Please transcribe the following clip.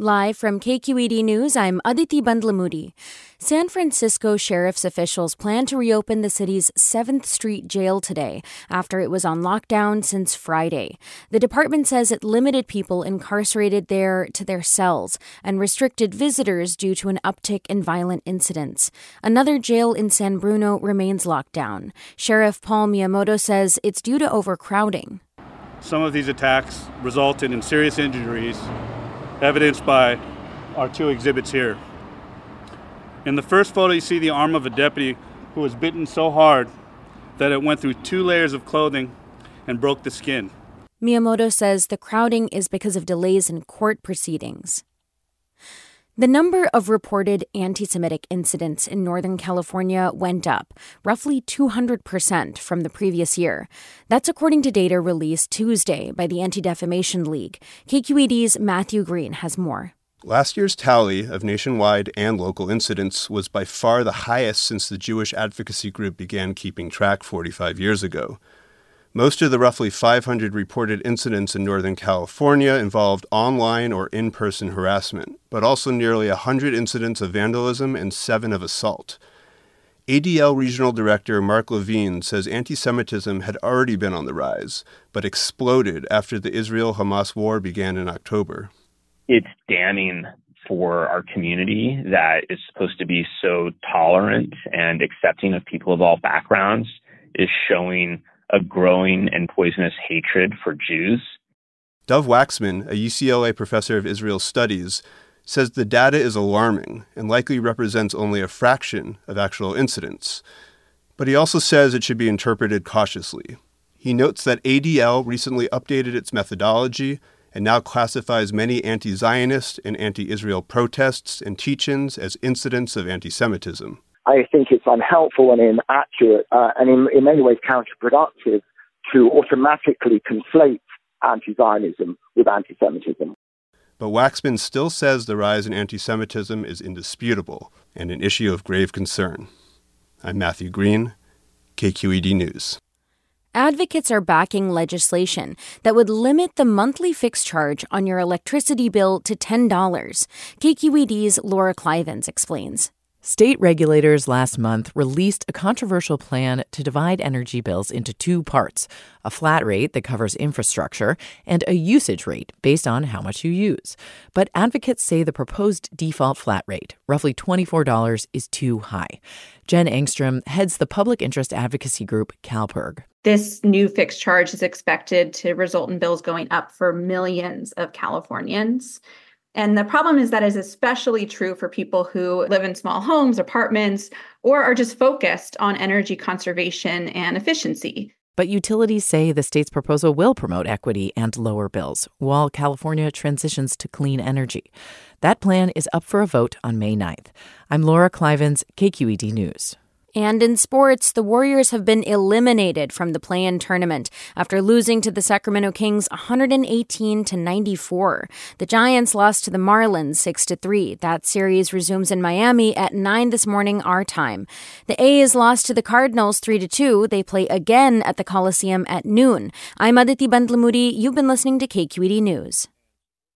Live from KQED News, I'm Aditi Bandlamudi. San Francisco sheriff's officials plan to reopen the city's 7th Street jail today after it was on lockdown since Friday. The department says it limited people incarcerated there to their cells and restricted visitors due to an uptick in violent incidents. Another jail in San Bruno remains locked down. Sheriff Paul Miyamoto says it's due to overcrowding. Some of these attacks resulted in serious injuries, evidenced by our two exhibits here. In the first photo, you see the arm of a deputy who was bitten so hard that it went through 2 layers of clothing and broke the skin. Miyamoto says the crowding is because of delays in court proceedings. The number of reported anti-Semitic incidents in Northern California went up, roughly 200% from the previous year. That's according to data released Tuesday by the Anti-Defamation League. KQED's Matthew Green has more. Last year's tally of nationwide and local incidents was by far the highest since the Jewish advocacy group began keeping track 45 years ago. Most of the roughly 500 reported incidents in Northern California involved online or in-person harassment, but also nearly 100 incidents of vandalism and 7 of assault. ADL Regional Director Mark Levine says anti-Semitism had already been on the rise, but exploded after the Israel-Hamas war began in October. It's damning for our community that is supposed to be so tolerant and accepting of people of all backgrounds is showing a growing and poisonous hatred for Jews. Dov Waxman, a UCLA professor of Israel studies, says the data is alarming and likely represents only a fraction of actual incidents. But he also says it should be interpreted cautiously. He notes that ADL recently updated its methodology and now classifies many anti-Zionist and anti-Israel protests and teach-ins as incidents of anti-Semitism. I think it's unhelpful and inaccurate and in many ways counterproductive to automatically conflate anti-Zionism with anti-Semitism. But Waxman still says the rise in anti-Semitism is indisputable and an issue of grave concern. I'm Matthew Green, KQED News. Advocates are backing legislation that would limit the monthly fixed charge on your electricity bill to $10. KQED's Laura Clivens explains. State regulators last month released a controversial plan to divide energy bills into 2 parts, a flat rate that covers infrastructure and a usage rate based on how much you use. But advocates say the proposed default flat rate, roughly $24, is too high. Jen Engstrom heads the public interest advocacy group CalPIRG. This new fixed charge is expected to result in bills going up for millions of Californians. And the problem is that is especially true for people who live in small homes, apartments, or are just focused on energy conservation and efficiency. But utilities say the state's proposal will promote equity and lower bills, while California transitions to clean energy. That plan is up for a vote on May 9th. I'm Laura Clivens, KQED News. And in sports, the Warriors have been eliminated from the play-in tournament after losing to the Sacramento Kings 118-94. The Giants lost to the Marlins 6-3. That series resumes in Miami at 9 this morning our time. The A's lost to the Cardinals 3-2. They play again at the Coliseum at noon. I'm Aditi Bandlamudi. You've been listening to KQED News.